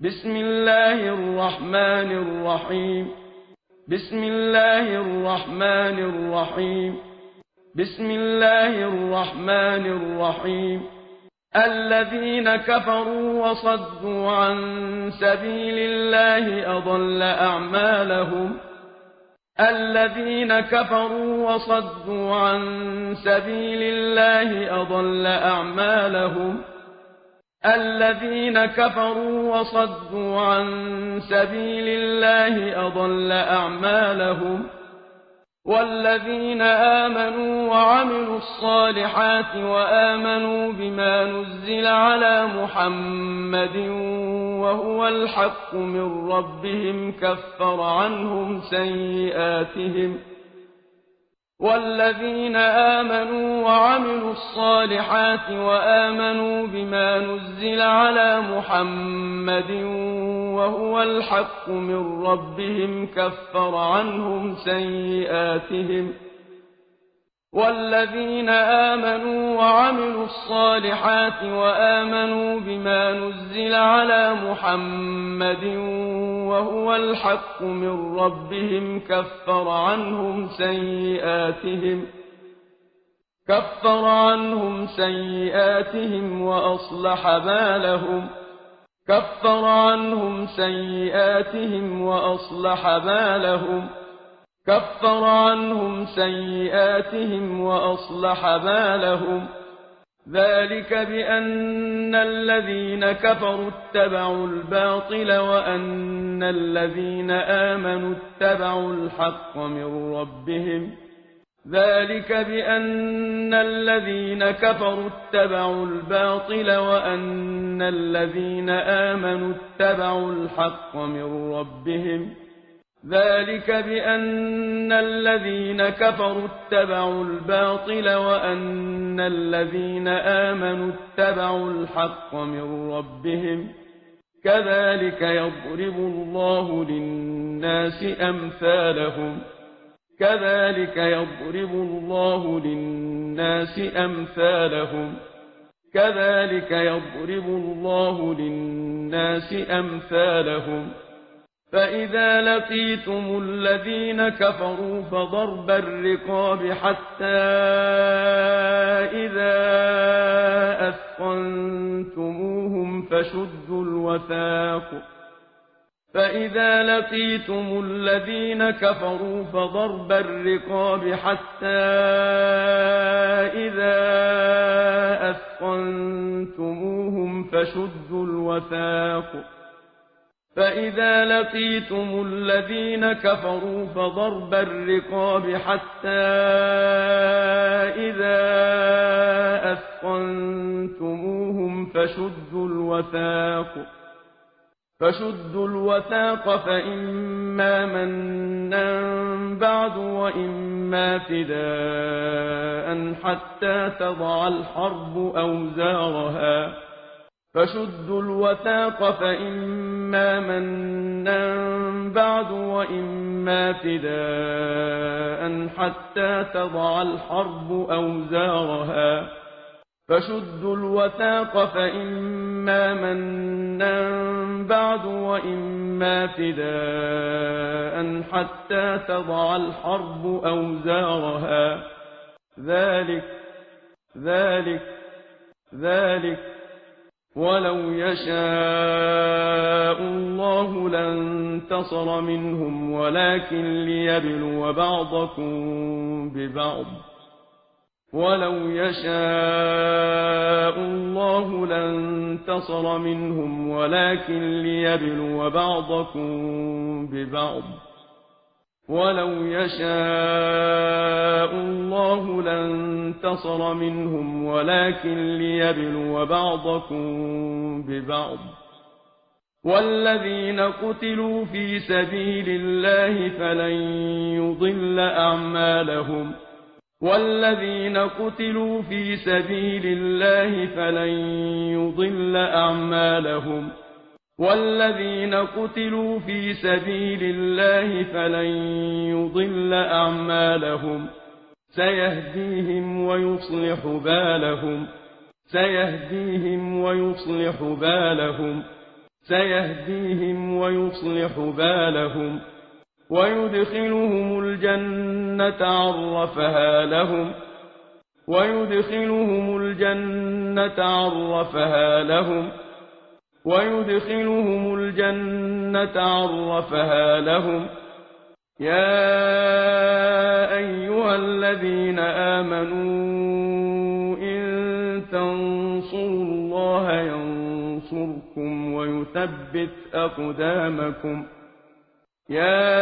بسم الله الرحمن الرحيم بسم الله الرحمن الرحيم بسم الله الرحمن الرحيم الذين كفروا وصدوا عن سبيل الله أضل أعمالهم الذين كفروا وصدوا عن سبيل الله أضل أعمالهم الذين كفروا وصدوا عن سبيل الله أضل أعمالهم والذين آمنوا وعملوا الصالحات وآمنوا بما نزل على محمد وهو الحق من ربهم كفر عنهم سيئاتهم والذين آمنوا وعملوا الصالحات وآمنوا بما نزل على محمد وهو الحق من ربهم كفر عنهم سيئاتهم والذين آمنوا وعملوا الصالحات وآمنوا بما نزل على محمد وهو الحق من ربهم كفر عنهم سيئاتهم وأصلح بالهم كفر عنهم سيئاتهم وأصلح بالهم كفر عنهم سيئاتهم وأصلح بالهم ذلك بأن الذين كفروا اتبعوا الباطل وأن الذين آمنوا اتبعوا الحق من ربهم ذلك بأن الذين كفروا اتبعوا الباطل وأن الذين آمنوا اتبعوا الحق من ربهم ذلك بأن الذين كفروا اتبعوا الباطل وأن الذين آمنوا اتبعوا الحق من ربهم كذلك يضرب الله للناس أمثالهم كذلك يضرب الله للناس أمثالهم كذلك يضرب الله للناس أمثالهم فإذا لقيتم الذين كفروا فضرب الرقاب حتى إذا أثخنتموهم فشدوا الوثاق فإذا لقيتم الذين كفروا فضرب الرقاب حتى إذا أثخنتموهم فشدوا الوثاق فإذا لقيتم الذين كفروا فضرب الرقاب حتى إذا أثخنتموهم فشدوا الوثاق فإما منا بعد وإما فداء حتى تضع الحرب أوزارها فشدوا الوثاق فإما منا بعد وإما فداء حتى تضع الحرب أوزارها فشدوا الوثاق فإما منا بعد وإما فداء حتى تضع الحرب أوزارها ذلك ولو يشاء الله لانتصر منهم ولكن ليبلو بعضكم ببعض ولو يشاء الله لانتصر منهم ولكن ليبلو بعضكم ببعض ولو يشاء الله لانتصر منهم ولكن ليبلو بعضكم ببعض والذين قتلوا في سبيل الله فلن يضل أعمالهم والذين قتلوا في سبيل الله فلن يضل أعمالهم والذين قتلوا في سبيل الله فلن يضل أعمالهم سيهديهم ويصلح بالهم سيهديهم ويصلح بالهم ويدخلهم الجنة عرفها لهم ويدخلهم الجنة عرفها لهم ويدخلهم الجنة عرفها لهم يا أيها الذين آمنوا إن تنصروا الله ينصركم ويثبت أقدامكم يا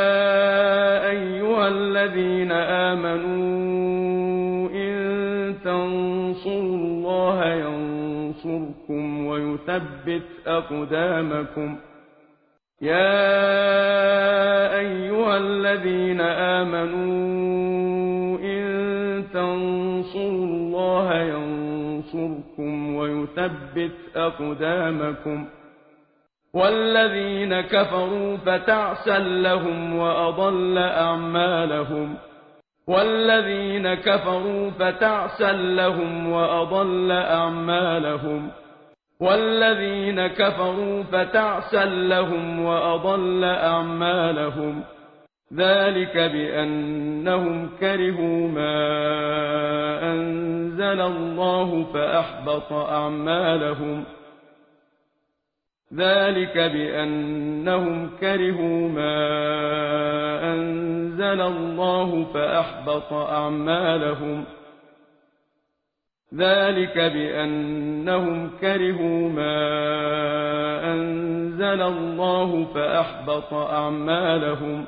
أيها الذين آمنوا إن تنصروا الله ينصركم ويثبت أقدامكم يا أيها الذين آمنوا إن تنصروا الله ينصركم ويثبت أقدامكم والذين كفروا فتعسا لهم وأضل أعمالهم والذين كفروا فتعسا لهم وأضل أعمالهم والذين كفروا فتعسا لهم وأضل أعمالهم ذلك بأنهم كرهوا ما أنزل الله فأحبط أعمالهم ذلك بأنهم كرهوا ما أنزل الله فأحبط أعمالهم ذلك بأنهم كرهوا ما أنزل الله فأحبط أعمالهم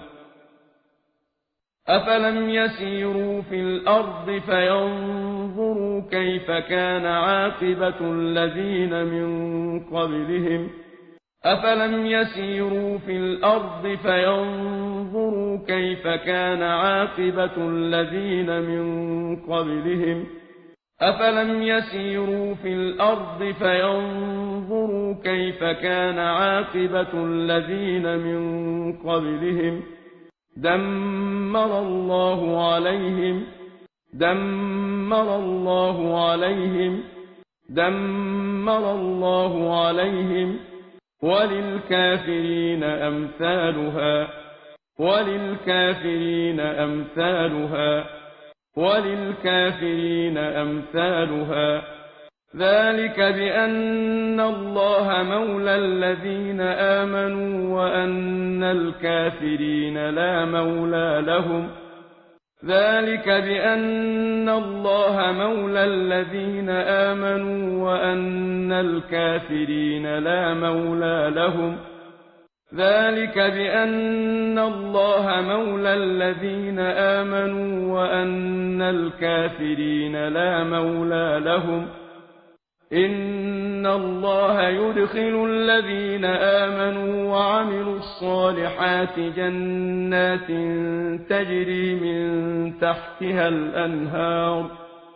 أفلم يسيروا في الأرض فينظروا كيف كان عاقبة الذين من قبلهم أفلم يسيروا في الأرض فينظروا كيف كان عاقبة الذين من قبلهم أفلم يسيروا في الأرض فينظروا كيف كان عاقبة الذين من قبلهم دمر الله عليهم دمر الله عليهم دمر الله عليهم وللكافرين أمثالها وللكافرين أمثالها وللكافرين أمثالها ذلك بأن الله مولى الذين آمنوا وأن الكافرين لا مولى لهم ذلك بأن الله مولى الذين آمنوا وأن الكافرين لا مولى لهم ذلك بأن الله مولى الذين آمنوا وأن الكافرين لا مولى لهم إن الله يدخل الذين آمنوا وعملوا الصالحات جنات تجري من تحتها الأنهار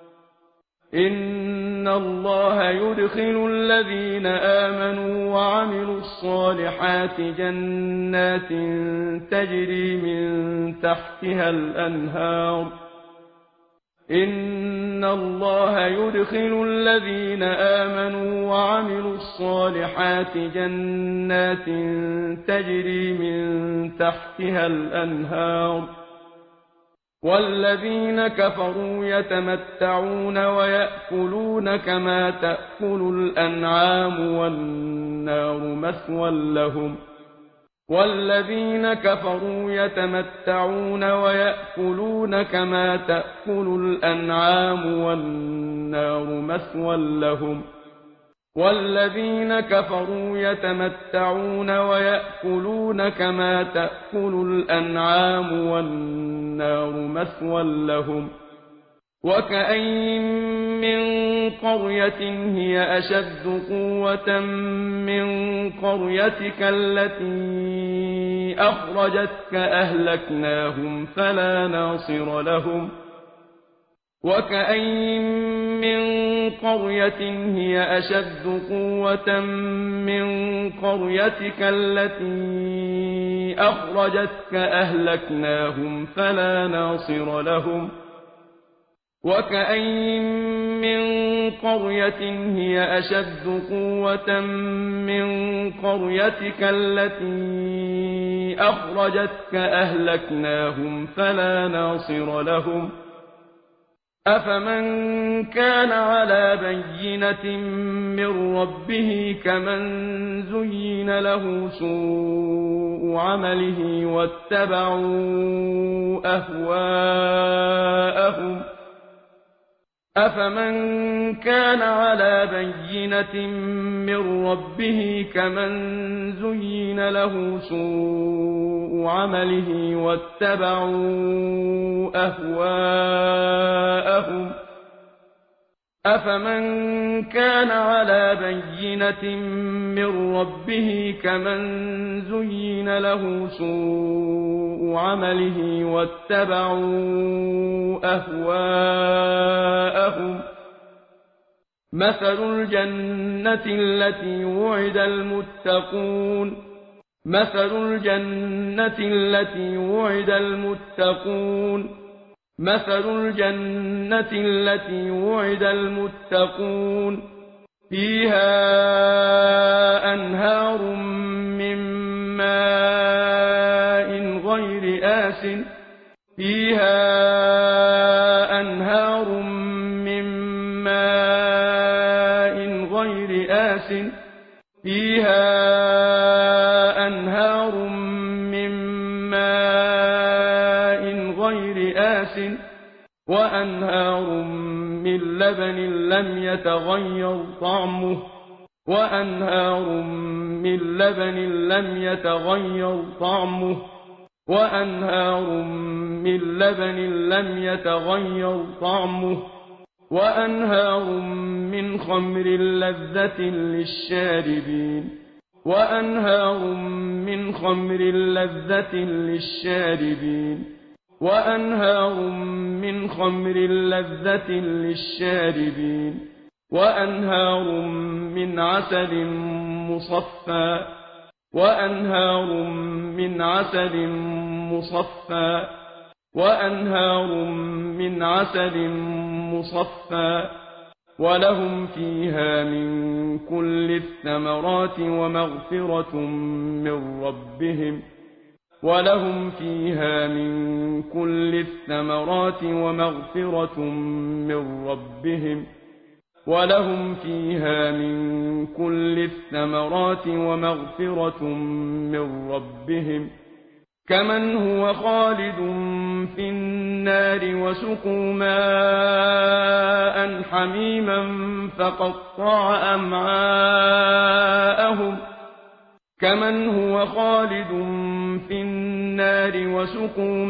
إن الله يدخل الذين آمنوا وعملوا الصالحات جنات تجري من تحتها الأنهار إن الله يدخل الذين آمنوا وعملوا الصالحات جنات تجري من تحتها الأنهار والذين كفروا يتمتعون ويأكلون كما تأكل الأنعام والنار مثوى لهم والذين كفروا يتمتعون ويأكلون كما تأكل الأنعام والنار مثوى لهم والذين كفروا يتمتعون ويأكلون كما تأكل الأنعام والنار مثوى لهم وكأين من قرية هي أشد قوة من قريتك التي أخرجتك أهلكناهم فلا ناصر لهم وكأين من قرية هي أشد قوة من قريتك التي أخرجتك أهلكناهم فلا ناصر لهم وكأين من قرية هي أشد قوة من قريتك التي أخرجتك أهلكناهم فلا ناصر لهم أفمن كان على بينة من ربه كمن زين له سوء عمله واتبعوا أهواءهم أفمن كان على بينة من ربه كمن زين له سوء عمله واتبعوا أهواءهم أفمن كان على بينة من ربه كمن زين له سوء عمله واتبعوا أهواءهم مثل الجنة التي وعد المتقون مثل الجنة التي وعد المتقون مثل الجنة التي وعد المتقون فيها أنهار من ماء غير آسٍ فيها أنهار من ماء غير آسٍ فيها أنهار من ماء غير آسٍ وأنهار من لبن لم يتغير طعمه وأنهار من لبن لم يتغير طعمه وأنهار من لبن لم يتغير طعمه وأنهار من خمر لذة للشاربين وأنهار من خمر لذة للشاربين وأنهار من خمر لذة للشاربين وأنهار من عسل مصفى وأنهار من عسل مصفى وأنهار من عسل مصفى ولهم فيها من كل الثمرات ومغفرة من ربهم ولهم فيها من كل الثمرات ومغفرة من ربهم ولهم فيها من كل الثمرات ومغفرة من ربهم كمن هو خالد في النار وسقوا ماء حميما فقطع أمعاءهم كمن هو خالد في النار وسقوا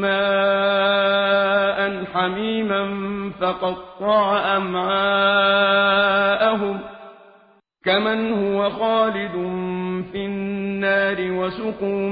ماء حميما فقطع أمعاءهم كمن هو خالد في النار وسقوا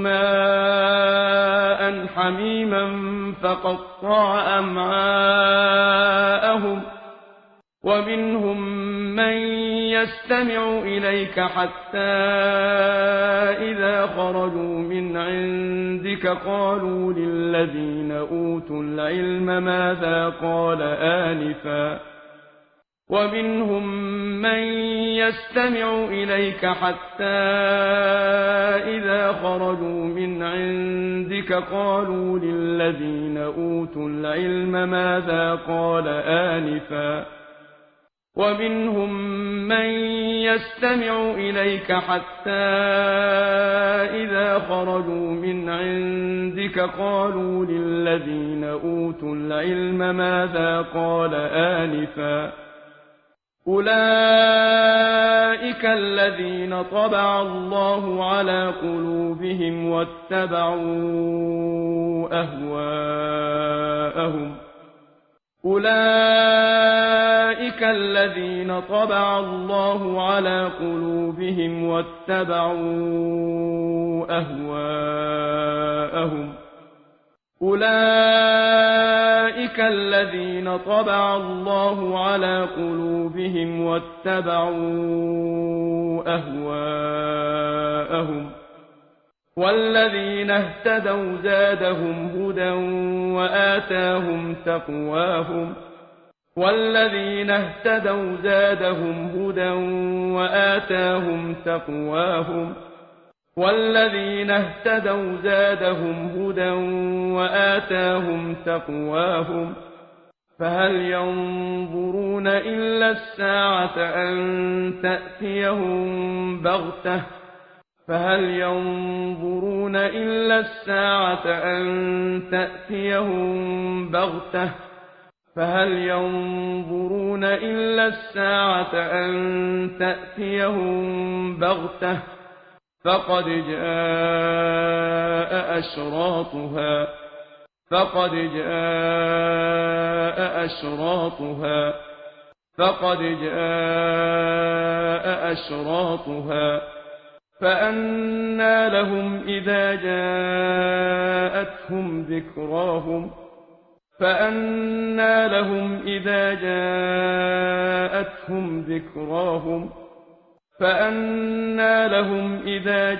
ماء حميما فقطع أمعاءهم ومنهم من يستمع إليك حتى إذا خرجوا من عندك قالوا للذين أوتوا العلم ماذا قال آنفا ومنهم من يستمع إليك حتى إذا خرجوا من عندك قالوا للذين أوتوا العلم ماذا قال آنفا ومنهم من يستمع إليك حتى إذا خرجوا من عندك قالوا للذين أوتوا العلم ماذا قال آنفا أولئك الذين طبع الله على قلوبهم واتبعوا أهواءهم أولئك الذين طبع الله على قلوبهم واتبعوا أهواءهم أولئك الذين طبع الله على قلوبهم واتبعوا أهواءهم والذين اهتدوا زادهم هدى وآتاهم تقواهم والذين اهتدوا زادهم هدى وآتاهم تقواهم والذين اهتدوا زادهم هدى وآتاهم تقواهم فهل ينظرون إلا الساعة أن تأتيهم بغتة فهل ينظرون إلا الساعة أن تأتيهم بغتة فهل ينظرون إلا الساعة أن تأتيهم بغتة فقد جاء أشراطها فقد جاء أشراطها فقد جاء أشراطها فأنى لهم إذا جاءتهم ذكراهم فأنى لهم إذا جاءتهم ذكراهم فأنى لهم إذا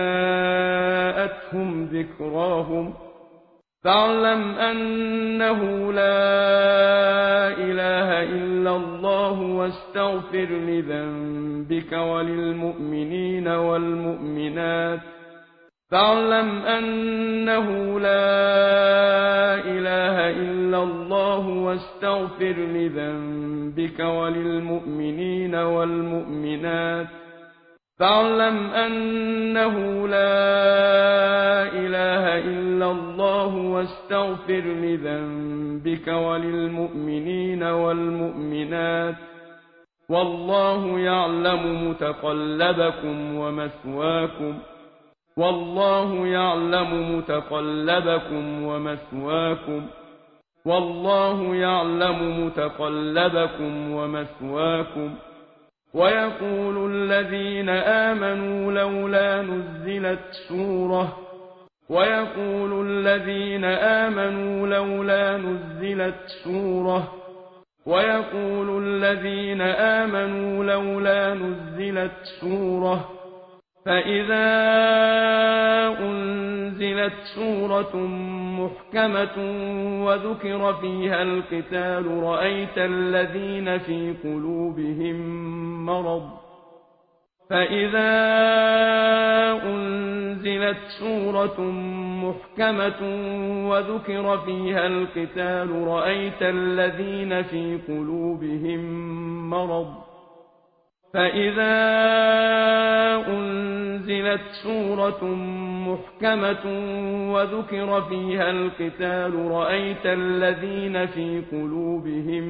جاءتهم ذكراهم فاعلم أنه لا إله إلا الله واستغفر لذنبك وللمؤمنين والمؤمنات فاعلم أنه لا إله إلا الله واستغفر لذنبك وللمؤمنين والمؤمنات فاعلم أنه لا إله إلا الله واستغفر لذنبك وللمؤمنين والمؤمنات والله يعلم متقلبكم ومثواكم والله يعلم متقلبكم ومثواكم والله يعلم متقلبكم ومثواكم ويقول الذين آمنوا لولا نزلت سورة ويقول الذين آمنوا لولا نزلت سورة ويقول الذين آمنوا لولا نزلت سورة فإذا أنزلت سورة محكمة وذكر فيها القتال رأيت الذين في قلوبهم مرض فإذا أنزلت سورة محكمة وذكر فيها القتال رأيت الذين في قلوبهم مرض فإذا أنزلت سورة محكمة وذكر فيها القتال رأيت الذين في قلوبهم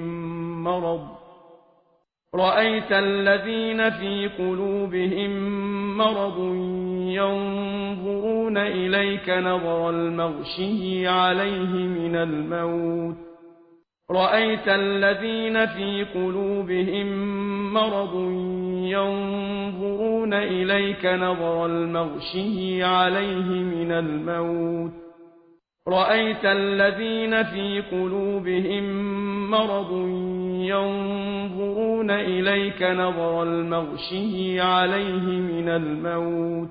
مرض ينظرون إليك نظر المغشي عليه من الموت رأيت الذين في قلوبهم مرض ينظرون إليك نظر المغشي عليه من الموت رأيت الذين في قلوبهم مرض ينظرون إليك نظر المغشي عليه من الموت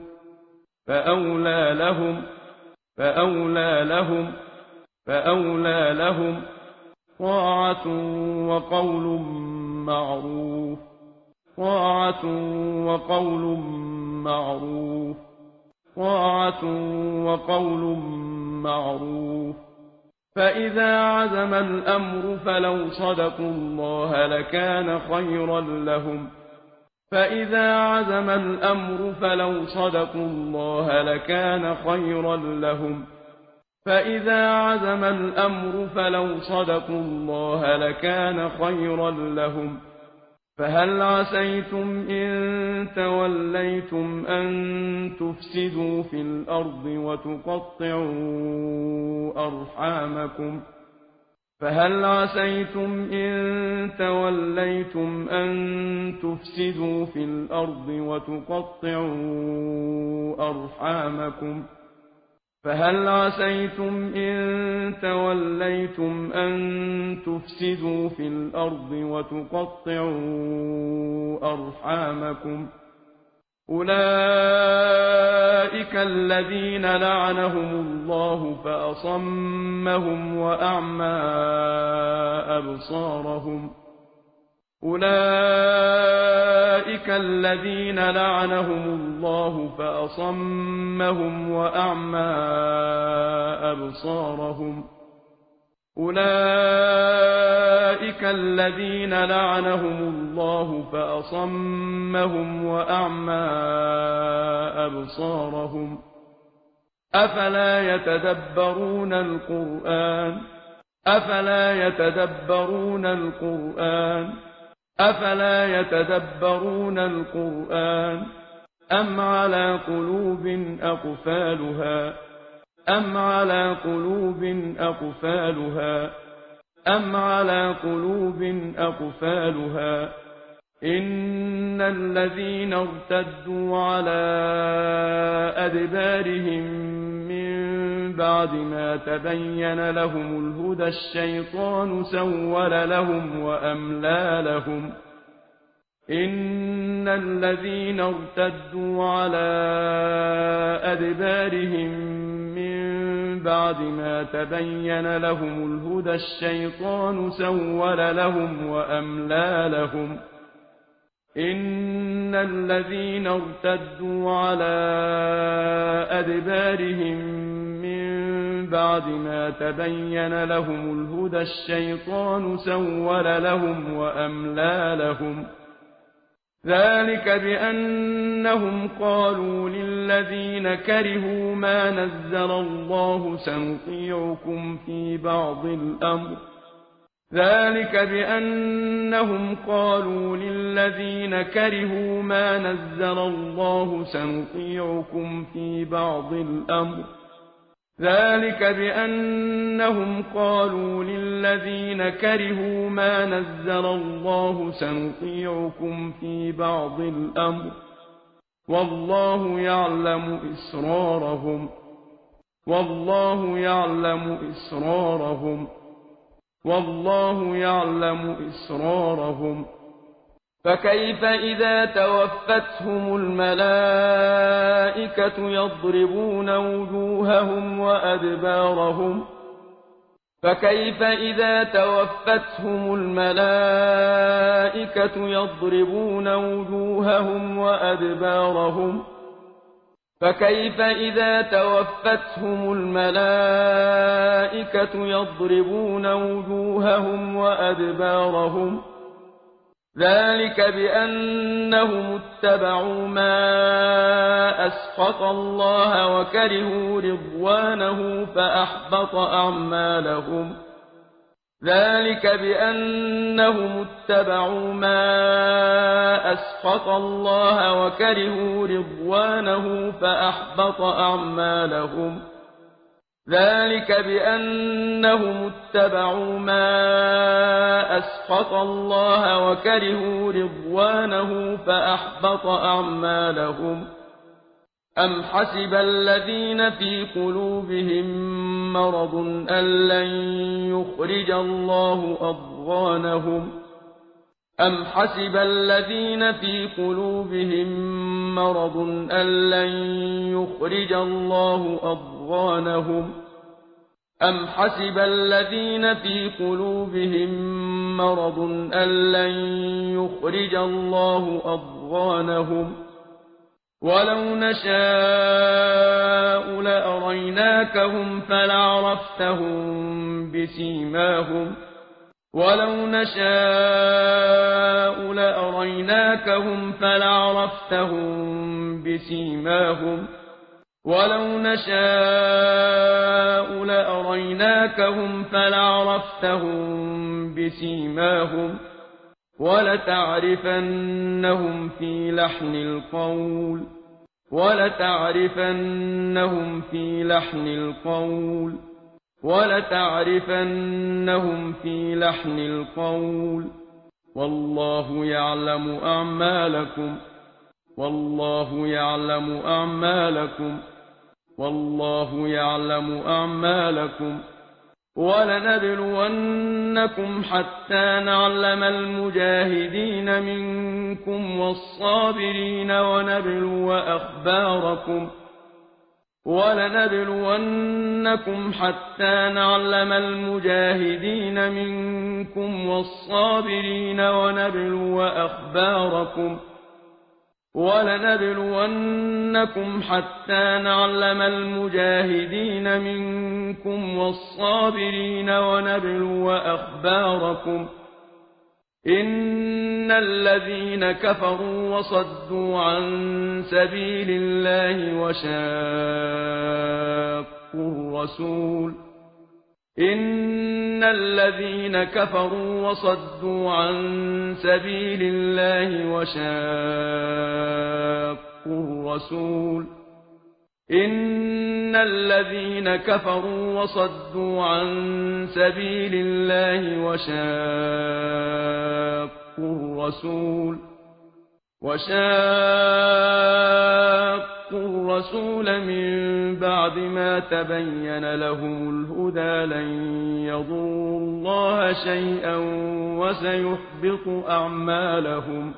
فأولى لهم طاعة وقول معروف طاعة وقول معروف طاعة وقول معروف فإذا عزم الأمر فلو صدقوا الله لكان خيرا لهم فإذا عزم الأمر فلو صدقوا الله لكان خيرا لهم فإذا عزم الأمر فلو صدقوا الله لكان خيرا لهم فهل عسيتم إن توليتم أن تفسدوا في الأرض وتقطعوا أرحامكم فهل عسيتم إن توليتم أن تفسدوا في الأرض وتقطعوا أرحامكم فهل عسيتم إن توليتم أن تفسدوا في الأرض وتقطعوا أرحامكم أولئك الذين لعنهم الله فأصمهم وأعمى أبصارهم أولئك الذين لعنهم الله فأصمهم وأعمى أبصارهم أولئك الذين لعنهم الله فأصمهم وأعمى أبصارهم أفلا يتدبرون القرآن أفلا يتدبرون القرآن أفلا يتدبرون القرآن أم على قلوب أقفالها أم على قلوب أقفالها أم على قلوب أقفالها إن الذين ارتدوا على أدبارهم من بعد ما تبين لهم الهدى الشيطان سول لهم وأملى لهم إن الذين ارتدوا على أدبارهم من بعد ما تبين لهم الهدى الشيطان سول لهم وأملى لهم إن الذين ارتدوا على أدبارهم من بعد ما تبين لهم الهدى الشيطان سول لهم وأملى لهم ذلك بأنهم قالوا للذين كرهوا ما نزل الله سنطيعكم في بعض الأمر ذلك بأنهم قالوا للذين كرهوا ما نزل الله سنطيعكم في بعض الأمر ذلك بأنهم قالوا للذين كرهوا ما نزل الله سنطيعكم في بعض الأمر والله يعلم إسرارهم والله يعلم إسرارهم والله يعلم إسرارهم فكيف إذا توفتهم الملائكة يضربون وجوههم وأدبارهم فكيف إذا توفتهم الملائكة يضربون وجوههم وأدبارهم فكيف إذا توفتهم الملائكة يضربون وجوههم وأدبارهم ذلك بأنهم اتبعوا ما أسخط الله وكرهوا رضوانه فأحبط أعمالهم ذلك بأنهم اتبعوا ما أسخط الله وكرهوا رضوانه فأحبط أعمالهم ذلك بأنهم اتبعوا ما أسخط الله وكرهوا رضوانه فأحبط أعمالهم أم حسب الذين في قلوبهم مرض أن لن يخرج الله أضغانهم أم حسب الذين في قلوبهم مرض أن لن يخرج الله أضغانهم أم حسب الذين في قلوبهم مرض أن لن يخرج الله أضغانهم ولو نشاء لأريناكهم فلعرفتهم بسيماهم ولو نشاء لأريناكهم فلعرفتهم بسيماهم ولو نشاء لأريناكهم فلعرفتهم بسيماهم ولتعرفنهم في لحن القول ولتعرفنهم في لحن القول ولتعرفنهم في لحن القول والله يعلم أعمالكم والله يعلم أعمالكم والله يعلم أعمالكم وَلَنَبْلُوَنَّكُمْ حَتَّىٰ نَعْلَمَ الْمُجَاهِدِينَ مِنكُمْ وَالصَّابِرِينَ وَنَبْلُوَ أَخْبَارَكُمْ وَلَنَبْلُوَنَّكُمْ حَتَّىٰ نَعْلَمَ الْمُجَاهِدِينَ مِنكُمْ وَالصَّابِرِينَ وَنَبْلُوَ أَخْبَارَكُمْ وَلَنَبْلُوَنَّكُمْ حَتَّىٰ نَعْلَمَ الْمُجَاهِدِينَ مِنكُمْ وَالصَّابِرِينَ وَنَبْلُوَ أَخْبَارَكُمْ إِنَّ الَّذِينَ كَفَرُوا وَصَدُّوا عَن سَبِيلِ اللَّهِ وَشَاقُّوا الرَّسُولَ إِنَّ الَّذِينَ كَفَرُوا وَصَدُّوا عَن سَبِيلِ اللَّهِ وَشَاقُّوا الرَّسُولَ إِنَّ الَّذِينَ كَفَرُوا وَصَدُّوا عَن سَبِيلِ اللَّهِ وَشَاقُّوا الرَّسُولَ مِن بَعْدِ مَا تَبَيَّنَ لَهُمُ الْهُدَىٰ لَن يَضُرُّوا اللَّهَ شَيْئًا وَسَيُحْبِطُ أَعْمَالَهُمْ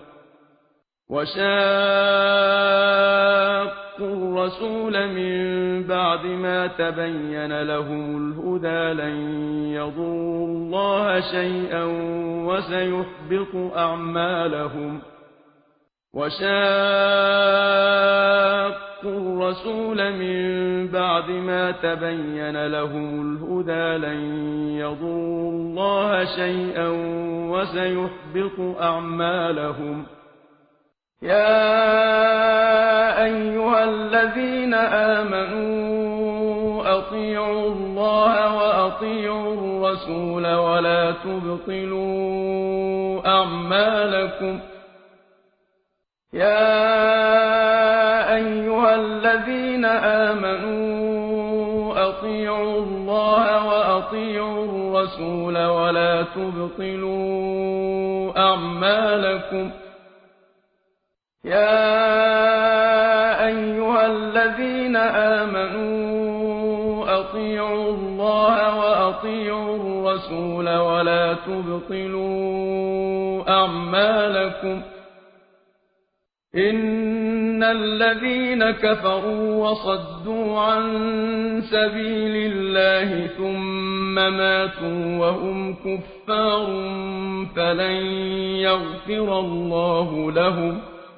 وَشَاقُّوا الرَّسُولَ مِن بَعْدِ مَا تَبَيَّنَ لَهُمُ الْهُدَىٰ لَن يَضُرُّوا اللَّهَ شَيْئًا وَسَيُحْبِطُ أَعْمَالَهُمْ وَشَاقُّوا الرَّسُولَ مِن بَعْدِ مَا تَبَيَّنَ لَهُمُ الْهُدَىٰ لَن يَضُرُّوا اللَّهَ شَيْئًا وَسَيُحْبِطُ أَعْمَالَهُمْ يَا أَيُّهَا الَّذِينَ آمَنُوا أَطِيعُوا اللَّهَ وَأَطِيعُوا الرَّسُولَ وَلَا تُبْطِلُوا أَعْمَالَكُمْ يَا أَيُّهَا الَّذِينَ آمَنُوا أَطِيعُوا اللَّهَ وَأَطِيعُوا الرَّسُولَ وَلَا تُبْطِلُوا أَعْمَالَكُمْ يَا أَيُّهَا الَّذِينَ آمَنُوا أَطِيعُوا اللَّهَ وَأَطِيعُوا الرَّسُولَ وَلَا تُبْطِلُوا أَعْمَالَكُمْ إِنَّ الَّذِينَ كَفَرُوا وَصَدُّوا عَن سَبِيلِ اللَّهِ ثُمَّ مَاتُوا وَهُمْ كُفَّارٌ فَلَن يَغْفِرَ اللَّهُ لَهُمْ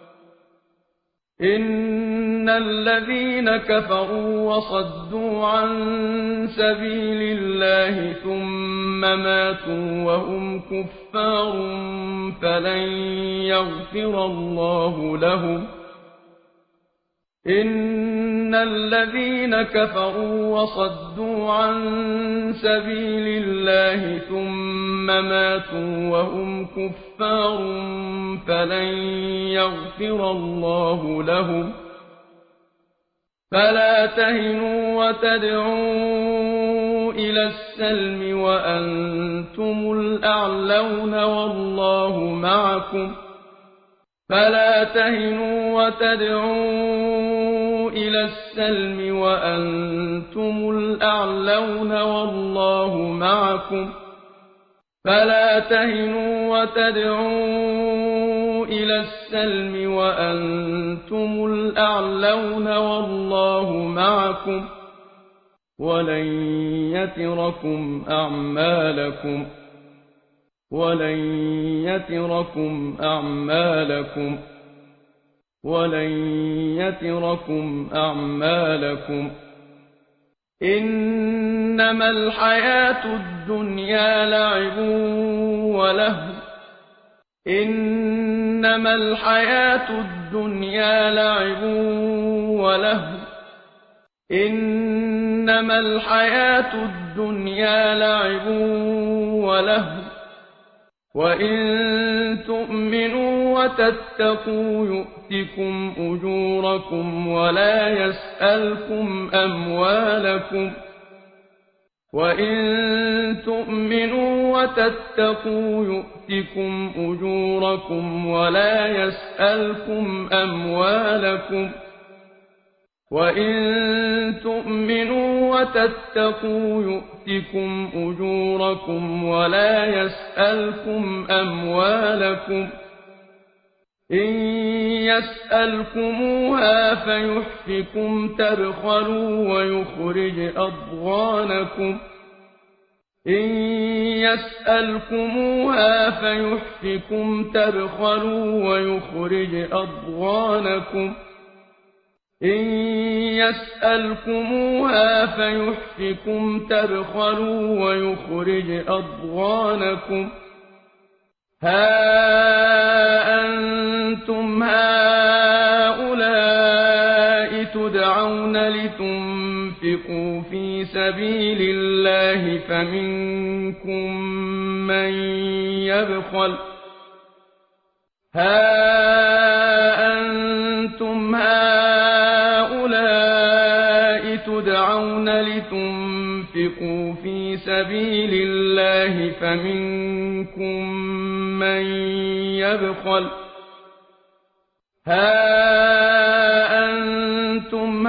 إِنَّ الَّذِينَ كَفَرُوا وَصَدُّوا عَن سَبِيلِ اللَّهِ ثُمَّ مَاتُوا وَهُمْ كُفَّارٌ فَلَن يَغْفِرَ اللَّهُ لَهُمْ إِنَّ الَّذِينَ كَفَرُوا وَصَدُّوا عَن سَبِيلِ اللَّهِ ثُمَّ مَاتُوا وَهُمْ كُفَّارٌ فَلَن يَغْفِرَ اللَّهُ لَهُمْ فَلَا تَهِنُوا وَتَدْعُوا إِلَى السَّلْمِ وَأَنتُمُ الْأَعْلَوْنَ وَاللَّهُ مَعَكُمْ فَلَا تَهِنُوا وَتَدْعُوا إِلَى السَّلْمِ وَأَنتُمُ الْأَعْلَوْنَ وَاللَّهُ مَعَكُمْ فَلَا تَهِنُوا وَتَدْعُوا إِلَى السَّلْمِ وَأَنتُمُ الْأَعْلَوْنَ وَاللَّهُ مَعَكُمْ وَلَن يَتِرَكُمْ أَعْمَالَكُمْ وَلَن يَتِرَكُمْ أَعْمَالَكُمْ وَلَن يَتِرَكُمْ أَعْمَالَكُمْ إِنَّمَا الْحَيَاةُ الدُّنْيَا لَعِبٌ وَلَهْوٌ إِنَّمَا الْحَيَاةُ الدُّنْيَا لَعِبٌ وَلَهْوٌ إِنَّمَا الْحَيَاةُ الدُّنْيَا لَعِبٌ وَلَهْوٌ وَإِن تُؤْمِنُوا وَتَتَّقُوا يُؤْتِكُمْ أُجُورَكُمْ وَلَا يَسْأَلْكُمْ أَمْوَالَكُمْ وَإِن تُؤْمِنُوا وَتَتَّقُوا يُؤْتِكُمْ أُجُورَكُمْ وَلَا يَسْأَلْكُمْ أَمْوَالَكُمْ وَإِن تُؤْمِنُوا وتتقوا يؤتكم أجوركم ولا يسألكم أموالكم إن يسألكموها فيحفكم تبخلوا ويخرج أضغانكم إن يسألكموها فيحفكم تبخلوا ويخرج أضغانكم إن يسألكموها فيحفكم تبخلوا ويخرج أضغانكم ها أنتم هؤلاء تدعون لتنفقوا في سبيل الله فمنكم من يبخل تدعون لتنفقوا في سبيل الله فمنكم من يبخل أنتم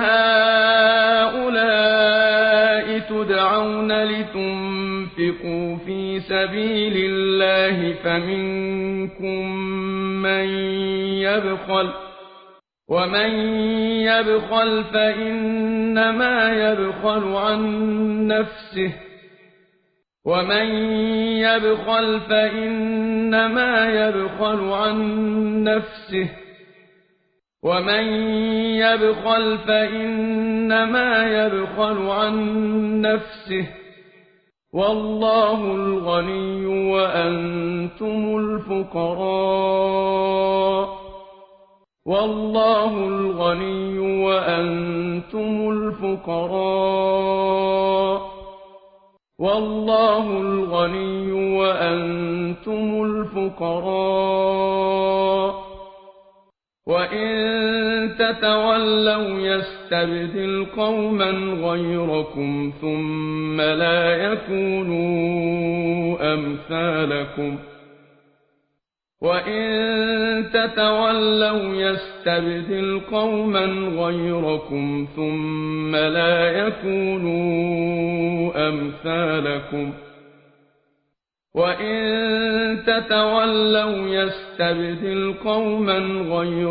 هؤلاء تدعون لتنفقوا في سبيل الله فمنكم من يبخل ومن يبخل فإنما يبخل عن نفسه ومن يبخل فإنما يبخل عن نفسه ومن يبخل فإنما يبخل عن نفسه والله الغني وأنتم الفقراء والله الغني وأنتم الفقراء والله الغني وأنتم الفقراء وإن تتولوا يستبدل قوما غيركم ثم لا يكونوا أمثالكم وإن تتولوا يستبدل قوما غيركم ثم لا يكونوا أمثالكم وإن تتولوا يستبدل قوما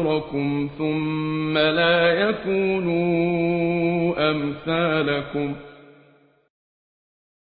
غيركم ثم لا يكونوا أمثالكم